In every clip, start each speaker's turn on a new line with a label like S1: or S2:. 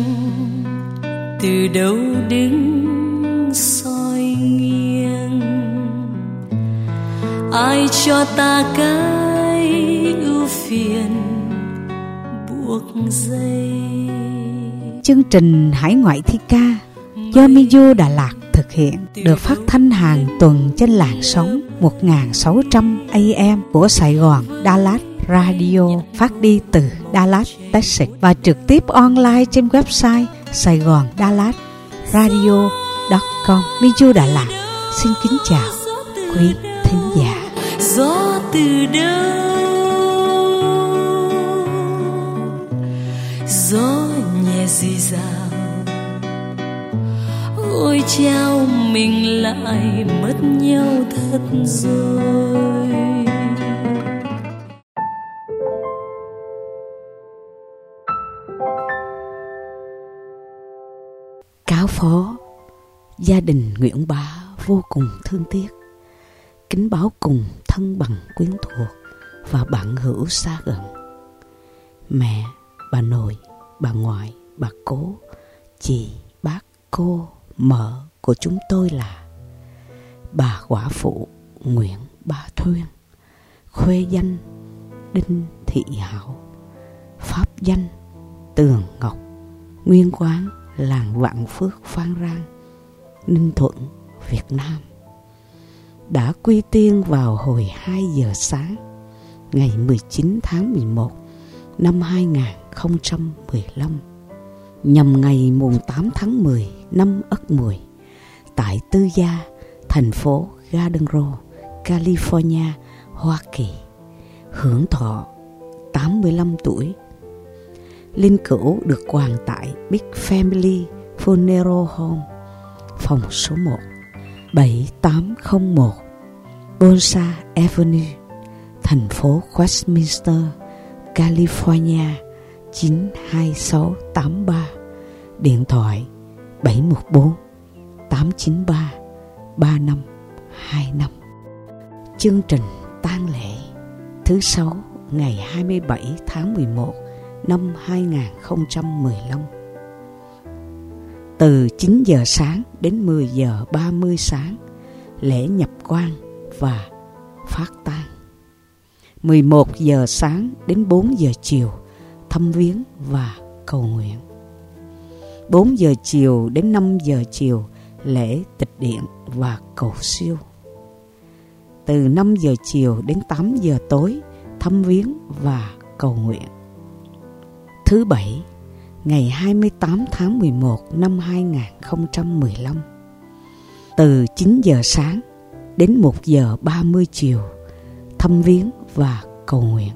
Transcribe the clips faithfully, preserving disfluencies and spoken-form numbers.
S1: từ đâu đứng soi nghiêng. Ai cho ta cái ưu phiền buộc dây.
S2: Chương trình Hải ngoại thi ca do Miu Đà Lạt thực hiện, được phát thanh hàng tuần trên làn sóng một nghìn sáu trăm A M của Sài Gòn Dallas Radio, phát đi từ Dallas, Texas và trực tiếp online trên website Sài Gòn Dallas Radio chấm com. Miu Đà Lạt xin kính chào quý thính giả.
S1: Gió từ đâu, gió nhẹ dì dào, ôi chao mình lại mất nhau thật rồi.
S2: Cáo phó gia đình Nguyễn Bá vô cùng thương tiếc, kính báo cùng thân bằng quyến thuộc và bạn hữu xa gần. Mẹ, bà nội, bà ngoại, bà cố, chị, bác, cô, mợ của chúng tôi là bà quả phụ Nguyễn Bá Thuyên, khuê danh Đinh Thị Hảo, pháp danh Tường Ngọc, nguyên quán làng Vạn Phước, Phan Rang, Ninh Thuận, Việt Nam, đã quy tiên vào hồi hai giờ sáng ngày mười chín tháng mười một năm hai nghìn không trăm mười lăm, nhằm ngày mùng tám tháng mười năm Ất Mùi, tại tư gia thành phố Garden Grove, California, Hoa Kỳ, hưởng thọ tám mươi lăm tuổi. Linh cữu được quàng tại Big Family Funeral Home, phòng số một, bảy tám không một Bonsa Avenue, thành phố Westminster, California chín hai sáu tám ba, điện thoại bảy một bốn tám chín ba ba năm hai năm. Chương trình tang lễ thứ sáu ngày hai mươi bảy tháng mười một năm hai nghìn không trăm mười lăm, từ chín giờ sáng đến mười giờ ba mươi sáng lễ nhập quan và phát tang. mười một giờ sáng đến bốn giờ chiều thăm viếng và cầu nguyện. bốn giờ chiều đến năm giờ chiều lễ tịch điện và cầu siêu. Từ năm giờ chiều đến tám giờ tối thăm viếng và cầu nguyện. Thứ bảy, ngày hai mươi tám tháng mười một năm hai nghìn không trăm mười lăm, từ chín giờ sáng đến một giờ ba mươi chiều thăm viếng và cầu nguyện.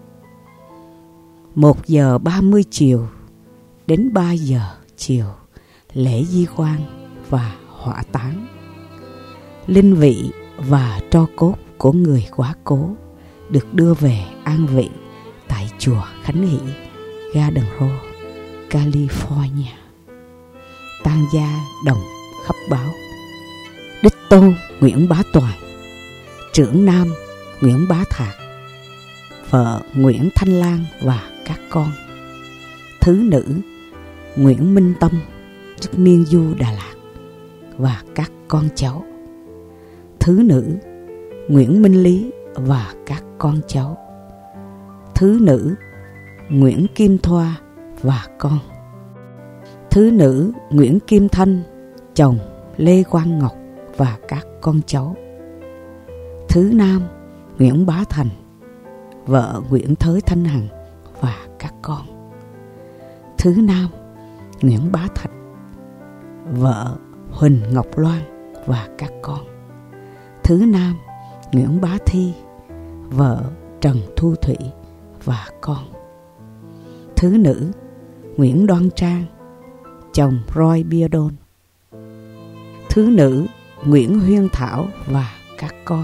S2: một giờ ba mươi chiều đến ba giờ chiều lễ di quan và hỏa táng. Linh vị và tro cốt của người quá cố được đưa về an vị tại chùa Khánh Hỷ, Garden Grove, California. Tang gia đồng khắp báo. Đích tôn Nguyễn Bá Toàn, trưởng nam Nguyễn Bá Thạc, vợ Nguyễn Thanh Lan và các con. Thứ nữ Nguyễn Minh Tâm, tức Miu Đà Lạt, và các con cháu. Thứ nữ Nguyễn Minh Lý và các con cháu. Thứ nữ Nguyễn Kim Thoa và con. Thứ nữ Nguyễn Kim Thanh, chồng Lê Quang Ngọc và các con cháu. Thứ nam Nguyễn Bá Thành, vợ Nguyễn Thới Thanh Hằng và các con. Thứ nam Nguyễn Bá Thạch, vợ Huỳnh Ngọc Loan và các con. Thứ nam Nguyễn Bá Thi, vợ Trần Thu Thủy và con. Thứ nữ Nguyễn Đoan Trang, chồng Roy Beardon. Thứ nữ Nguyễn Huyên Thảo và các con.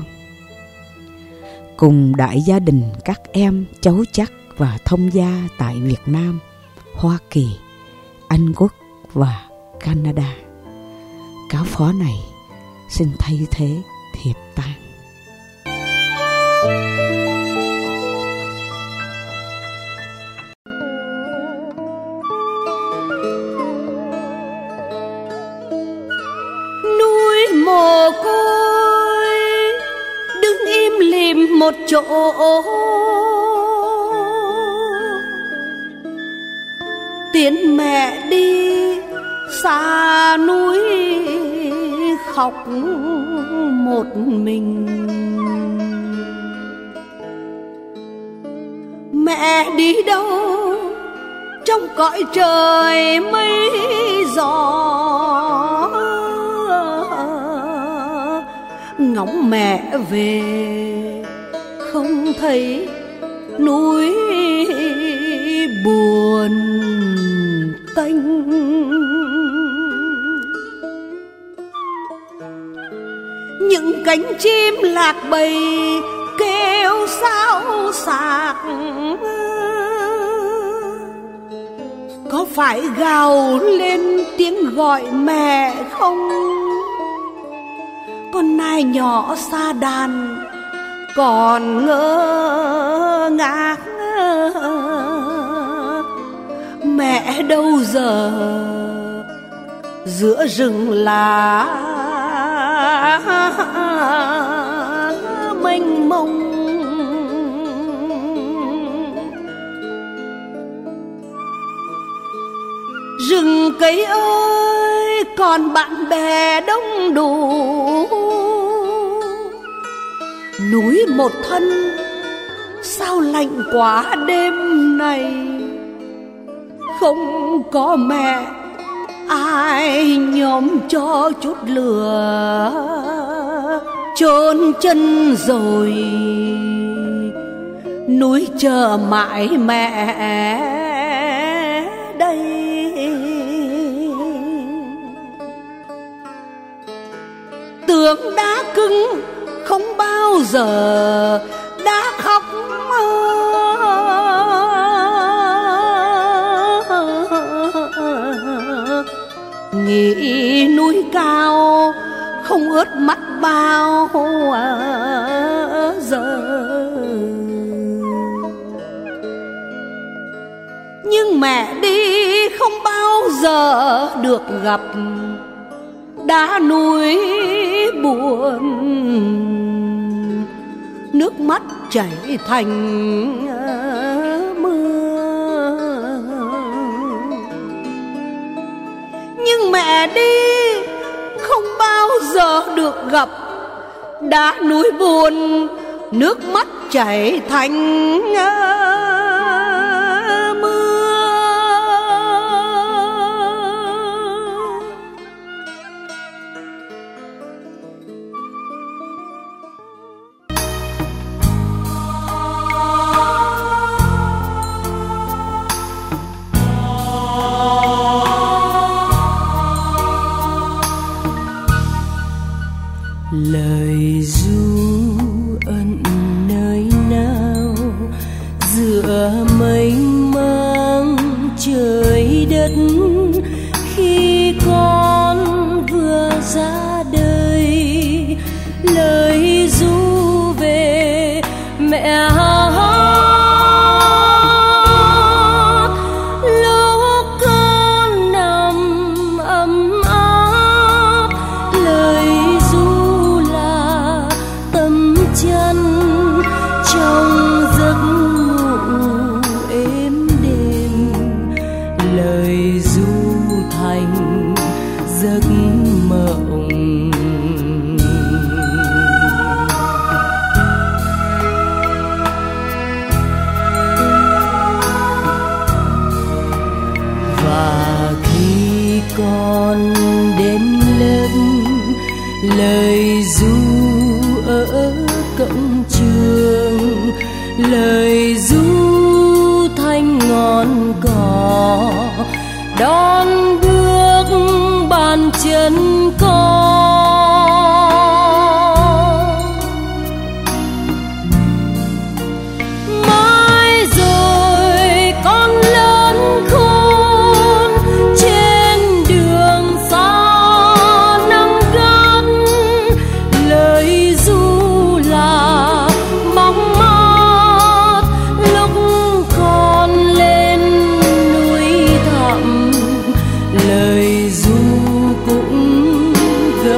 S2: Cùng đại gia đình các em, cháu chắc và thông gia tại Việt Nam, Hoa Kỳ, Anh Quốc và Canada. Cáo phó này xin thay thế thiệp tang.
S1: một chỗ tiễn mẹ đi xa núi khóc một mình. Mẹ đi đâu trong cõi trời mây gió, ngóng mẹ về không thấy núi buồn tênh. Những cánh chim lạc bầy kêu sao xạc, có phải gào lên tiếng gọi mẹ không? Con nai nhỏ xa đàn còn ngơ ngác, mẹ đâu giờ giữa rừng lá mênh mông. Rừng cây ơi còn bạn bè đông đủ, núi một thân sao lạnh quá đêm này. Không có mẹ ai nhóm cho chút lửa, chôn chân rồi núi chờ mãi mẹ đây. Tượng đá cứng không bao giờ đã khóc, nghĩ núi cao không ướt mắt bao giờ. Nhưng mẹ đi không bao giờ được gặp đá núi buồn, nước mắt chảy thành mưa. Nhưng mẹ đi không bao giờ được gặp đá núi buồn, nước mắt chảy thành mưa. Lời ru ẩn nơi nào giữa mênh mang trời đất, khi con vừa ra đời. Lời ru về mẹ hát lúc con nằm ấm áp. Lời chân trong giấc ngủ êm đềm, lời ru thành giấc mộng. Và khi con đến lớp, lời ru ở cổng trường, lời ru thanh ngọn cỏ đón bước bàn chân con. Mai rồi con lớn khôn trên đường xa nắng gắt, lời ru là bóng mát lúc con lên núi thẳm. Lời ru cũng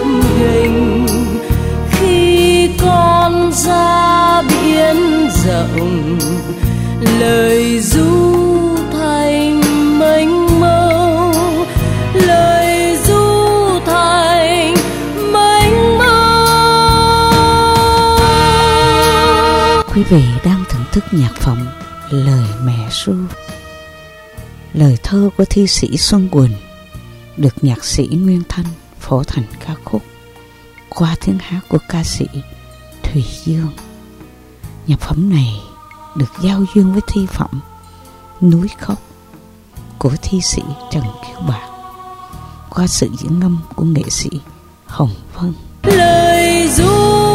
S2: vị đang thưởng thức nhạc phẩm Lời Mẹ Ru, lời thơ của thi sĩ Xuân Quỳnh được nhạc sĩ Nguyên Thanh phổ thành ca khúc qua tiếng hát của ca sĩ Thùy Dương. Nhạc phẩm này được giao duyên với thi phẩm Núi Khóc của thi sĩ Trần Kiều Bạc qua sự diễn ngâm của nghệ sĩ Hồng Vân.
S1: Lời ru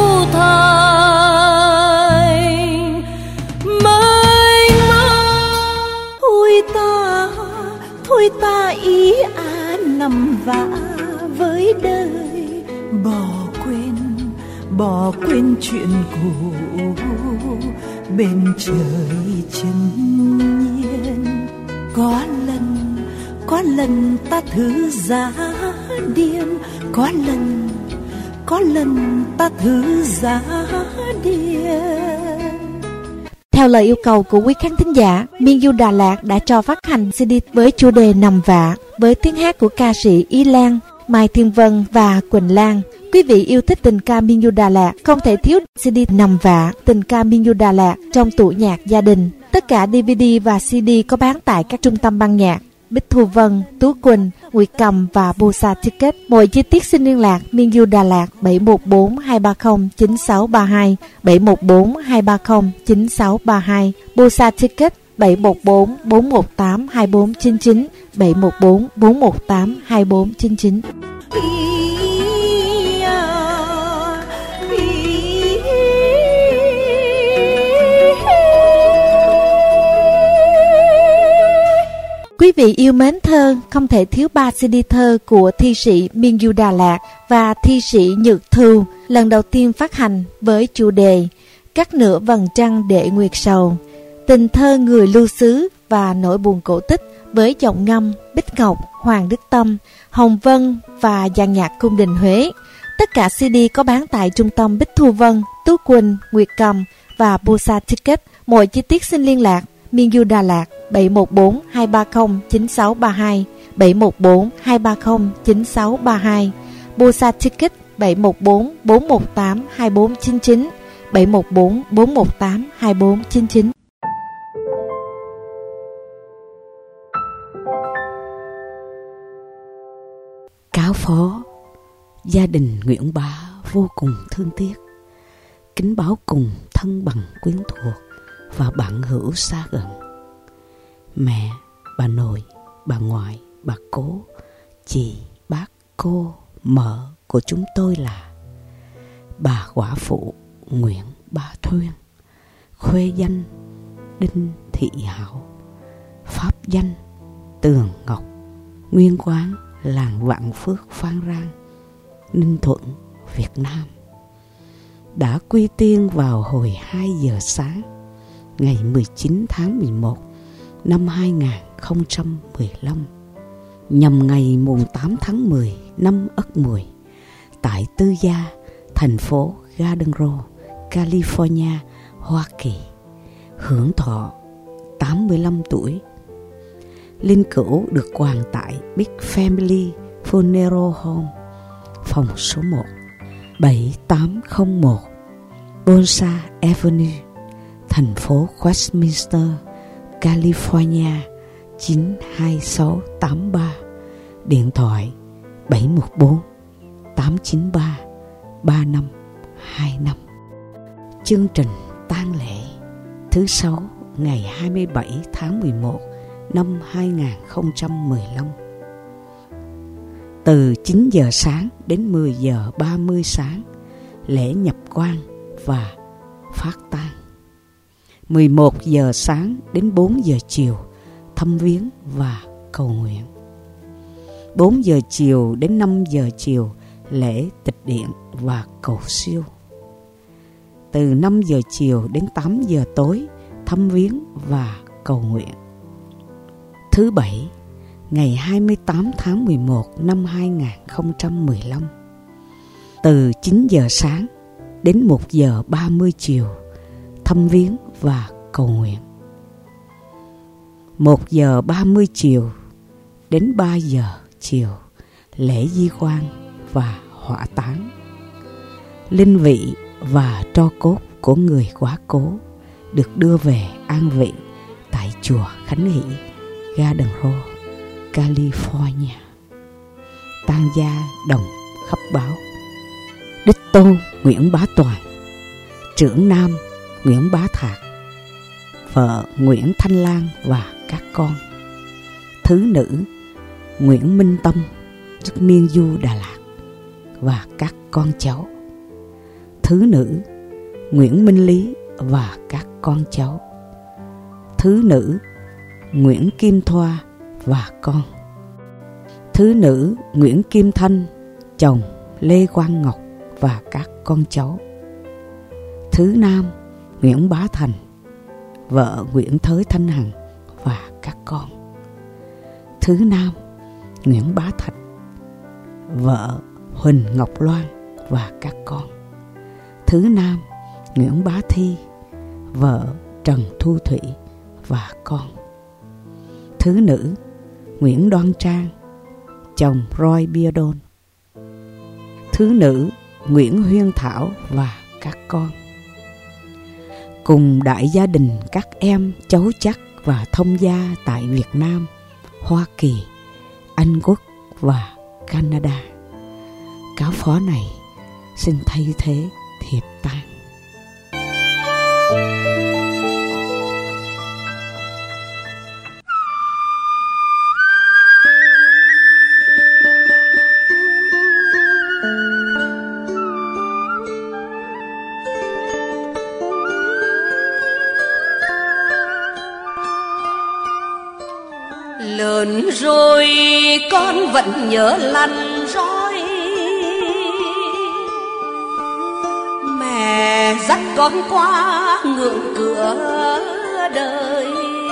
S1: thành mênh mang, thôi ta thôi ta ý à nằm vạ với đời, bỏ quên bỏ quên chuyện cũ bên trời chân nhiên. Có lần có lần ta thử giá điên, có lần có lần ta thử giá điên.
S3: Theo lời yêu cầu của quý khán thính giả, Miên Du Đà Lạt đã cho phát hành xê đê với chủ đề Nằm Vạ với tiếng hát của ca sĩ Y Lan, Mai Thiên Vân và Quỳnh Lan. Quý vị yêu thích tình ca Miên Du Đà Lạt không thể thiếu xê đê Nằm Vạ, tình ca Miên Du Đà Lạt trong tủ nhạc gia đình. Tất cả đê vê đê và xê đê có bán tại các trung tâm ban nhạc Bích Thu Vân, Tú Quỳnh, Nguyệt Cầm và Bosa Ticket. Mọi chi tiết xin liên lạc Miên Du Đà Lạt bảy một bốn hai ba không chín sáu ba hai, bảy một bốn hai ba không chín sáu ba hai, Bosa Ticket bảy một bốn bốn một tám hai bốn chín chín, bảy một bốn bốn một tám hai bốn chín chín. Quý vị yêu mến thơ, không thể thiếu ba xê đê thơ của thi sĩ Miên Du Đà Lạt và thi sĩ Nhược Thu, lần đầu tiên phát hành với chủ đề Cắt nửa vầng trăng để nguyệt sầu, tình thơ người lưu xứ và nỗi buồn cổ tích với giọng ngâm Bích Ngọc, Hoàng Đức Tâm, Hồng Vân và dàn nhạc cung đình Huế. Tất cả xê đê có bán tại trung tâm Bích Thu Vân, Tú Quỳnh, Nguyệt Cầm và Bosa Ticket. Mọi chi tiết xin liên lạc Miên Du Đà Lạt bảy một bốn hai ba không chín sáu ba hai, bảy một bốn hai ba không chín sáu ba hai, Bosa Ticket bảy một bốn bốn một tám hai bốn chín chín, bảy một bốn bốn một tám hai bốn chín chín.
S2: Cáo phó, gia đình Nguyễn Bá vô cùng thương tiếc, kính báo cùng thân bằng quyến thuộc và bạn hữu xa gần. Mẹ, bà nội, bà ngoại, bà cố, chị, bác, cô, mợ của chúng tôi là bà quả phụ Nguyễn Bá Thuyên, khuê danh Đinh Thị Hảo, pháp danh Tường Ngọc, nguyên quán làng Vạn Phước, Phan Rang, Ninh Thuận, Việt Nam, đã quy tiên vào hồi hai giờ sáng ngày mười chín tháng mười một năm hai nghìn không trăm mười lăm, nhằm ngày mùng tám tháng mười năm Ất Mùi, tại Tư Gia, thành phố Garden Grove, California, Hoa Kỳ, hưởng thọ tám mươi lăm tuổi. Linh cữu được quàng tại Big Family Funeral Home, phòng số một, bảy tám không một Bonsa Avenue, thành phố Westminster, California chín hai sáu tám ba, điện thoại bảy một bốn tám chín ba ba năm hai năm. Chương trình tang lễ thứ sáu ngày hai mươi bảy tháng mười một năm hai nghìn không trăm mười lăm, từ chín giờ sáng đến mười giờ ba mươi sáng lễ nhập quan và phát tang. mười một giờ sáng đến bốn giờ chiều thăm viếng và cầu nguyện. bốn giờ chiều đến năm giờ chiều lễ tịch điện và cầu siêu. Từ năm giờ chiều đến tám giờ tối thăm viếng và cầu nguyện. Thứ bảy, ngày hai mươi tám tháng mười một năm hai nghìn không trăm mười lăm, từ chín giờ sáng đến một giờ ba mươi chiều thăm viếng và cầu nguyện. một giờ ba mươi chiều đến ba giờ chiều lễ di quan và hỏa táng. Linh vị và tro cốt của người quá cố được đưa về an vị tại chùa Khánh Hỷ, Garden Row, California. Tang gia đồng khắp báo. Đích tôn Nguyễn Bá Toàn, trưởng nam Nguyễn Bá Thạc, vợ Nguyễn Thanh Lan và các con. Thứ nữ Nguyễn Minh Tâm, rất niên du Đà Lạt và các con cháu. Thứ nữ Nguyễn Minh Lý và các con cháu. Thứ nữ Nguyễn Kim Thoa và con. Thứ nữ Nguyễn Kim Thanh, chồng Lê Quang Ngọc và các con cháu. Thứ nam Nguyễn Bá Thành, vợ Nguyễn Thới Thanh Hằng và các con. Thứ nam Nguyễn Bá Thạch, vợ Huỳnh Ngọc Loan và các con. Thứ nam Nguyễn Bá Thi, vợ Trần Thu Thủy và con. Thứ nữ Nguyễn Đoan Trang, chồng Roy Beardon. Thứ nữ Nguyễn Huyên Thảo và các con. Cùng đại gia đình các em, cháu chắc và thông gia tại Việt Nam, Hoa Kỳ, Anh Quốc và Canada. Cáo phó này xin thay thế thiệp tang.
S1: Lớn rồi con vẫn nhớ lăn roi, mẹ dắt con qua ngưỡng cửa đời.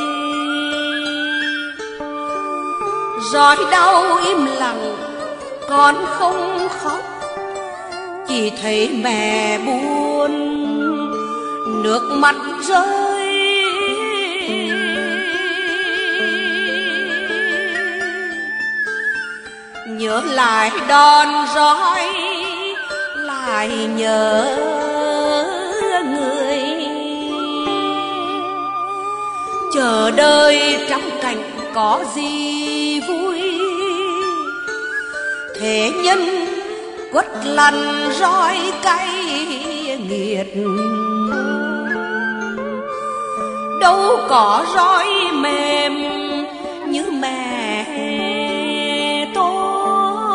S1: Roi đau im lặng con không khóc, chỉ thấy mẹ buồn nước mắt rơi. Nhớ lại đòn roi, lại nhớ người. Chờ đợi trong cảnh có gì vui, thế nhân quất lăn roi cay nghiệt. Đâu có roi mềm như mẹ tôi.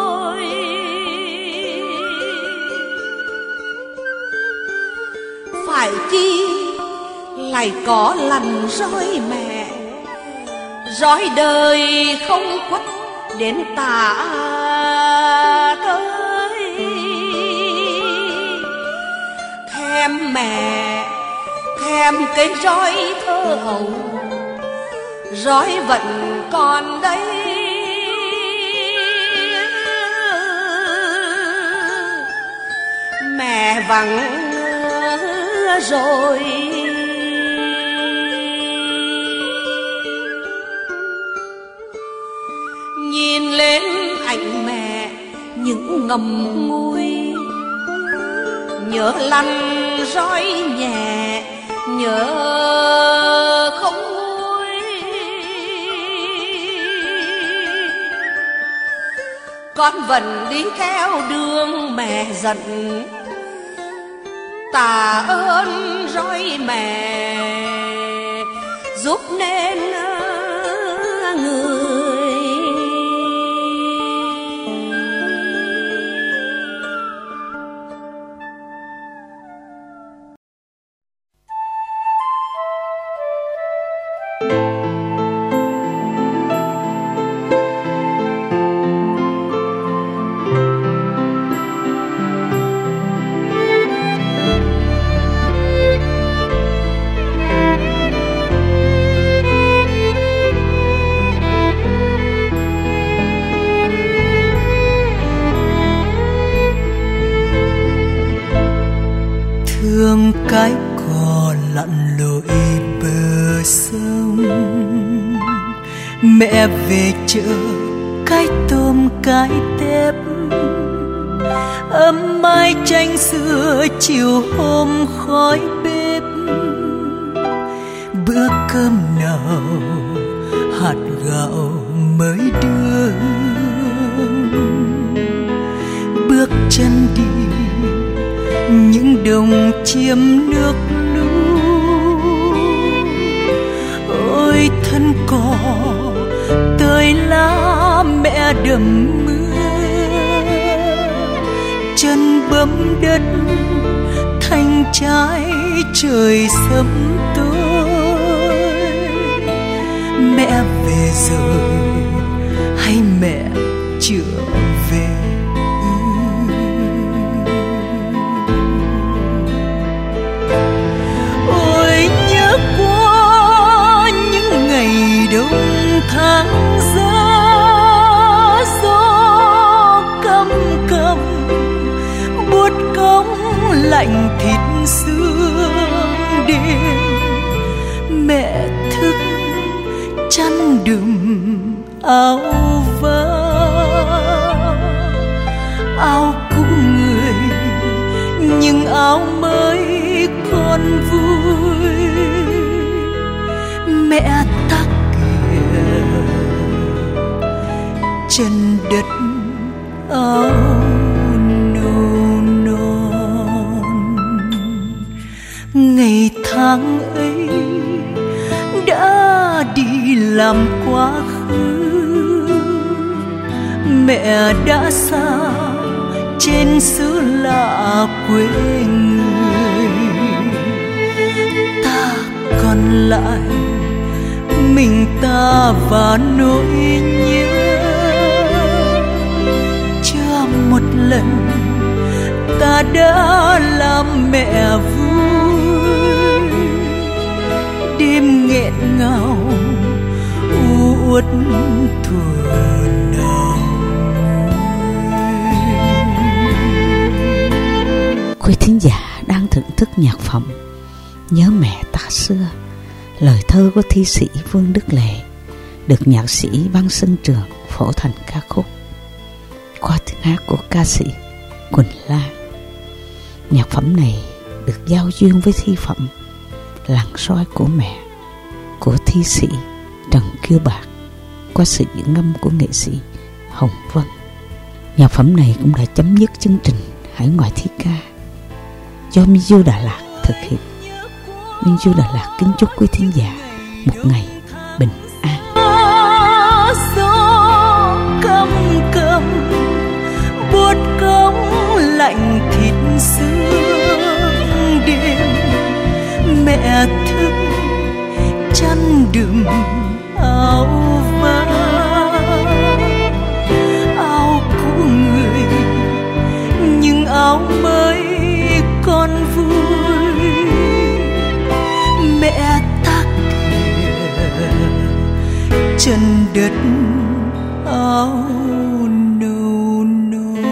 S1: Phải chi lại có lần roi mẹ, roi đời không quất đến tả tới. Thèm mẹ, thèm cây roi thơ hồng, roi vẫn còn đây. Mẹ vắng rồi. Nhìn lên ảnh mẹ những ngầm ngùi, nhớ lăn roi nhẹ, nhớ không nguôi. Con vẫn đi theo đường mẹ dẫn, tạ ơn roi mẹ giúp nên người.
S4: Thương cái cò lặn lội bờ sông, mẹ về chợ cái tôm cái tép, ấm mái tranh xưa chiều hôm khói bếp. bữa cơm nào hạt gạo mới đưa, bước chân đi những đồng chiêm nước lũ. Ôi thân cỏ tơi lá mẹ đầm mưa, chân bấm đất thanh trái trời sớm tối. Mẹ về rồi hay mẹ chưa về? Ôi nhớ qua những ngày đông tháng giá, gió căm căm buốt cống lạnh thịt xương đêm. Mẹ thức chăn đùm áo vá, áo cũ người nhưng áo mới còn vui. Mẹ ta kìa chân đất áo nâu non. Ngày tháng ấy đã đi làm quá khứ, mẹ đã xa trên xứ lạ quê người. Ta còn lại mình ta và nỗi nhớ. Chưa một lần ta đã làm mẹ vui, đêm nghẹn ngào u uất thuở nào.
S2: Quý thính giả đang thưởng thức nhạc phẩm Nhớ Mẹ Ta Xưa, lời thơ của thi sĩ Vương Đức Lệ, được nhạc sĩ Văn Xuân Trường phổ thành ca khúc qua tiếng hát của ca sĩ Quỳnh Lan. Nhạc phẩm này được giao duyên với thi phẩm Làn Soi Của Mẹ của thi sĩ Trần Kiêu Bạc qua sự diễn ngâm của nghệ sĩ Hồng Vân. Nhạc phẩm này cũng đã chấm dứt chương trình Hải Ngoại Thi Ca do Minh Du Đà Lạt thực hiện. Minh Du Đà Lạt kính chúc quý thính giả một ngày bình an.
S4: Gió căm căm buốt cống lạnh thịt xương đêm. Mẹ thức chăn đùm áo vá, áo cũ người nhưng áo mới còn vui. Mẹ ta kìa chân đất áo nâu non.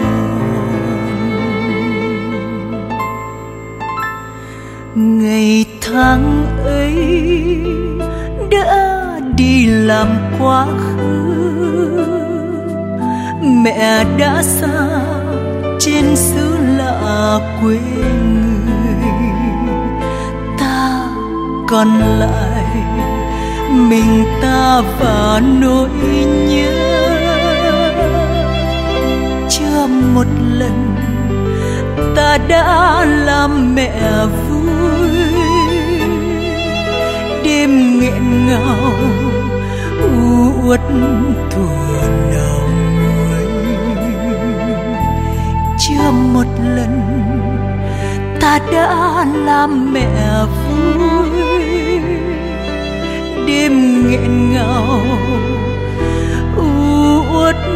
S4: Ngày tháng ấy đã đi làm quá khứ, mẹ đã xa trên xứ lạ quê người. Ta còn lại mình ta và nỗi nhớ. Chưa một lần ta đã làm mẹ vui, đêm nghẹn ngào u uất thuở nào nguôi. Chưa một lần ta đã làm mẹ vui, đêm nghẹn ngào u uất